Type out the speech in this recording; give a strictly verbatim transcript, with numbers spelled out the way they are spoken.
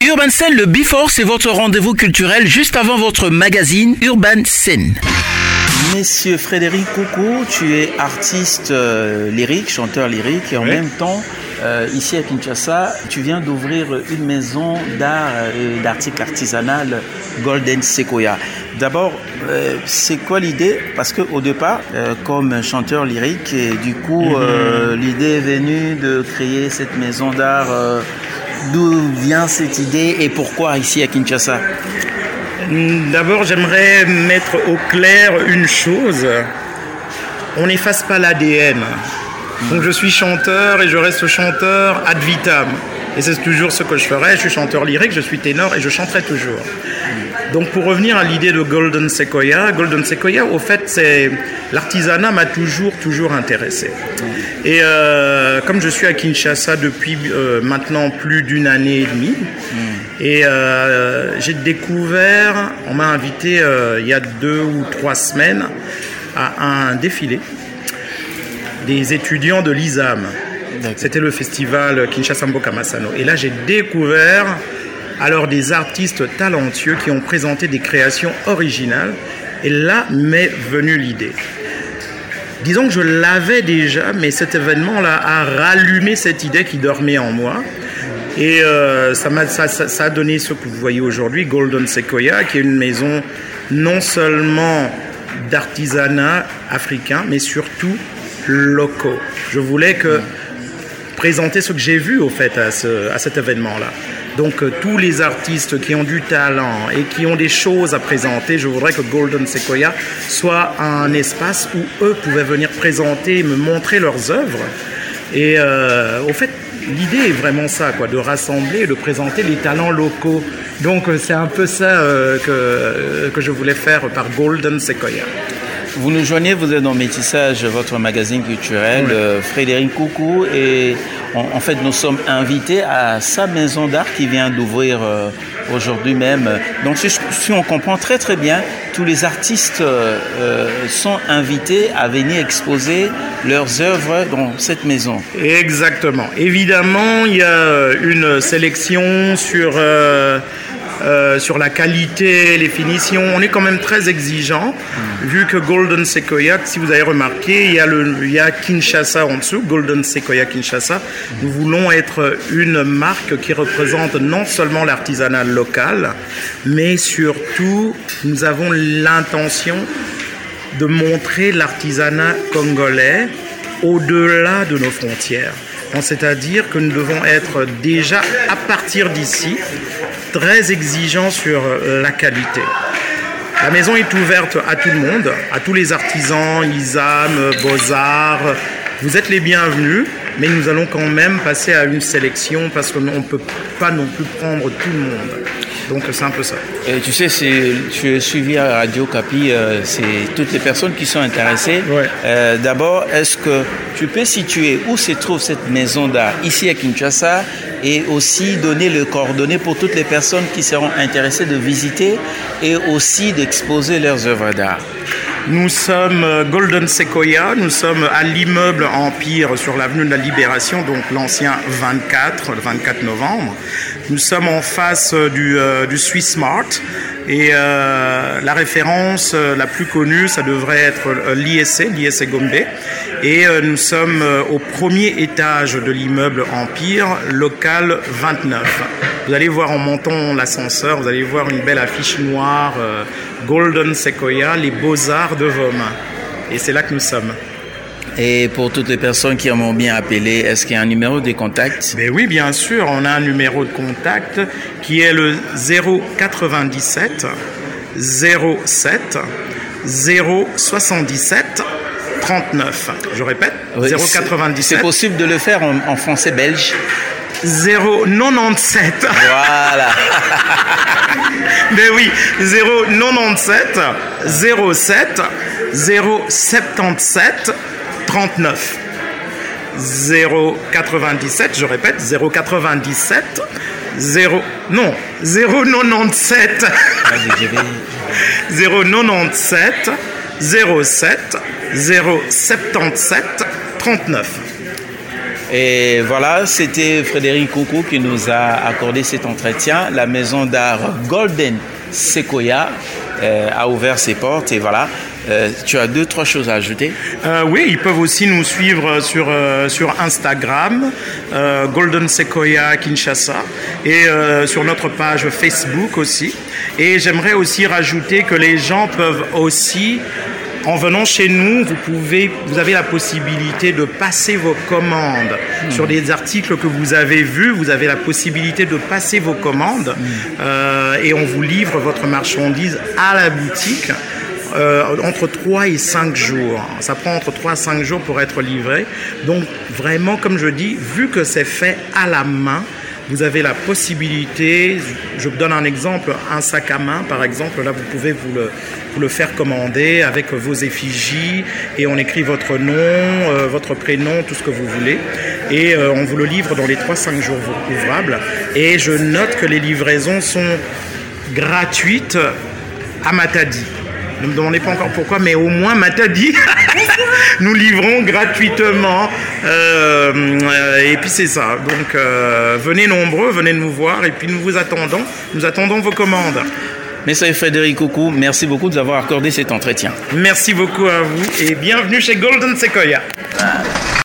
Urban Scene, le Before, c'est votre rendez-vous culturel juste avant votre magazine Urban Scene. Monsieur Frédéric Coucou, tu es artiste euh, lyrique, chanteur lyrique et en oui. même temps, euh, ici à Kinshasa, tu viens d'ouvrir une maison d'art et d'articles artisanal Golden Sequoia. D'abord, euh, c'est quoi l'idée? Parce qu'au départ, euh, comme chanteur lyrique, et du coup, mm-hmm. euh, l'idée est venue de créer cette maison d'art. Euh, d'où vient cette idée et pourquoi ici à Kinshasa? D'abord, j'aimerais mettre au clair une chose. On n'efface pas l'A D N. Donc, je suis chanteur et je reste chanteur ad vitam. Et c'est toujours ce que je ferai. Je suis chanteur lyrique, je suis ténor et je chanterai toujours. Donc, pour revenir à l'idée de Golden Sequoia, Golden Sequoia, au fait, c'est l'artisanat m'a toujours, toujours intéressé. Et euh, comme je suis à Kinshasa depuis euh, maintenant plus d'une année et demie, et euh, j'ai découvert, on m'a invité euh, il y a deux ou trois semaines à un défilé des étudiants de l'I S A M. C'était le festival Kinshasa Mboka Masano. Et là, j'ai découvert alors des artistes talentueux qui ont présenté des créations originales. Et là m'est venue l'idée. Disons que je l'avais déjà, mais cet événement-là a rallumé cette idée qui dormait en moi. Et euh, ça, m'a, ça, ça, ça a donné ce que vous voyez aujourd'hui, Golden Sequoia, qui est une maison non seulement d'artisanat africain, mais surtout locaux. Je voulais que, présenter ce que j'ai vu au fait à, ce, à cet événement-là. Donc euh, tous les artistes qui ont du talent et qui ont des choses à présenter, je voudrais que Golden Sequoia soit un espace où eux pouvaient venir présenter, me montrer leurs œuvres. Et euh, au fait, l'idée est vraiment ça, quoi, de rassembler, de présenter les talents locaux. Donc c'est un peu ça euh, que, que je voulais faire par Golden Sequoia. Vous nous joignez, vous êtes dans Métissage, votre magazine culturel, oui. euh, Frédéric Coucou, et en, en fait nous sommes invités à sa maison d'art qui vient d'ouvrir euh, aujourd'hui même. Donc si, si on comprend très très bien, tous les artistes euh, sont invités à venir exposer leurs œuvres dans cette maison. Exactement. Évidemment, il y a une sélection sur... Euh Euh, sur la qualité, les finitions, on est quand même très exigeant, mmh. vu que Golden Sequoia, si vous avez remarqué, il y a, le, il y a Kinshasa en dessous, Golden Sequoia Kinshasa. Mmh. Nous voulons être une marque qui représente non seulement l'artisanat local, mais surtout, nous avons l'intention de montrer l'artisanat congolais au-delà de nos frontières. Donc, c'est-à-dire que nous devons être déjà, à partir d'ici, très exigeants sur la qualité. La maison est ouverte à tout le monde, à tous les artisans, I S A M, Beaux-Arts. Vous êtes les bienvenus, mais nous allons quand même passer à une sélection parce qu'on ne peut pas non plus prendre tout le monde. Donc c'est un peu ça. Et tu sais, c'est, tu es suivi à Radio Capi, euh, c'est toutes les personnes qui sont intéressées. Ouais. Euh, d'abord, est-ce que tu peux situer où se trouve cette maison d'art ici à Kinshasa et aussi donner les coordonnées pour toutes les personnes qui seront intéressées de visiter et aussi d'exposer leurs œuvres d'art? Nous sommes Golden Sequoia, nous sommes à l'immeuble Empire sur l'avenue de la Libération, donc l'ancien vingt-quatre, le vingt-quatre novembre. Nous sommes en face du, euh, du Swiss Mart et euh, la référence euh, la plus connue, ça devrait être euh, l'I S C, l'I S C Gombe. Et euh, nous sommes euh, au premier étage de l'immeuble Empire, local vingt-neuf. Vous allez voir en montant l'ascenseur, vous allez voir une belle affiche noire, euh, Golden Sequoia, les beaux-arts de vos mains. Et c'est là que nous sommes. Et pour toutes les personnes qui m'ont bien appelé, est-ce qu'il y a un numéro de contact? Mais oui, bien sûr, on a un numéro de contact qui est le zéro quatre-vingt-dix-sept zéro sept zéro soixante-dix-sept trente-neuf. Je répète, oui, zéro quatre-vingt-dix-sept. C'est possible de le faire en, en français belge? zéro quatre-vingt-dix-sept. Voilà. Mais oui, zéro quatre-vingt-dix-sept zéro sept zéro soixante-dix-sept trente-neuf. zéro quatre-vingt-dix-sept, je répète, zéro quatre-vingt-dix-sept zéro non, zéro quatre-vingt-dix-sept zéro quatre-vingt-dix-sept zéro sept zéro soixante-dix-sept trente-neuf. Et voilà, c'était Frédéric Coucou qui nous a accordé cet entretien. La maison d'art Golden Sequoia euh, a ouvert ses portes et voilà. Euh, tu as deux, trois choses à ajouter? euh, Oui, ils peuvent aussi nous suivre sur, euh, sur Instagram, euh, Golden Sequoia Kinshasa, et euh, sur notre page Facebook aussi. Et j'aimerais aussi rajouter que les gens peuvent aussi, en venant chez nous, vous, pouvez, vous avez la possibilité de passer vos commandes mmh. sur des articles que vous avez vus. Vous avez la possibilité de passer vos commandes mmh. euh, et on vous livre votre marchandise à la boutique. Euh, entre trois et cinq jours. Ça prend entre trois et cinq jours pour être livré. Donc vraiment, comme je dis, vu que c'est fait à la main, vous avez la possibilité, je vous donne un exemple, un sac à main par exemple, là vous pouvez vous le, vous le faire commander avec vos effigies et on écrit votre nom, euh, votre prénom, tout ce que vous voulez et euh, on vous le livre dans les trois à cinq jours ouvrables et je note que les livraisons sont gratuites à Matadi. Ne me demandez pas encore pourquoi, mais au moins Matadi, nous livrons gratuitement. Euh, euh, et puis c'est ça. Donc euh, venez nombreux, venez nous voir et puis nous vous attendons. Nous attendons vos commandes. Monsieur Frédéric Coucou, merci beaucoup de nous avoir accordé cet entretien. Merci beaucoup à vous et bienvenue chez Golden Sequoia.